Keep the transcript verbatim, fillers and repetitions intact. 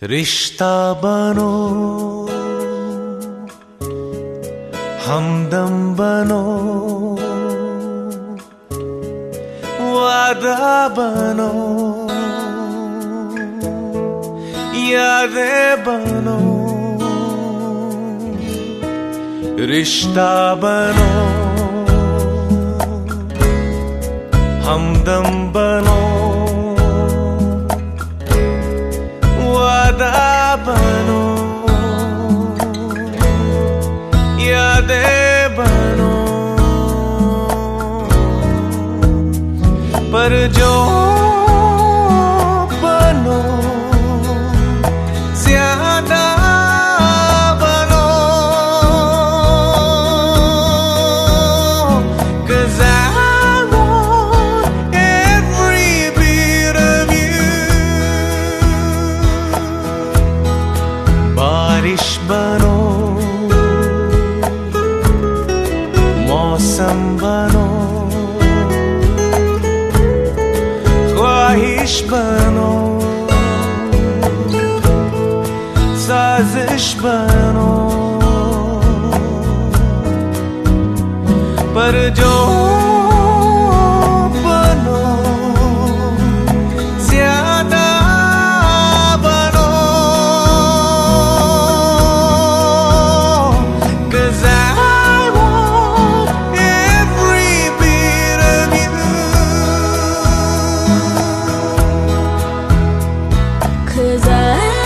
रिश्ता बनो, हमदम बनो, वादा बनो, यादें बनो। रिश्ता बनो, हमदम बनो, वादा बनो, यादें बनो। पर जो बनो ज्यादा बनो, 'cause I want every bit of you। बारिश बनो, मौसम बनो, ख्वाहिश बनो, साजिश बनो। पर जो बनो ज्यादा बनो, 'cause I want every bit of you। 'Cause I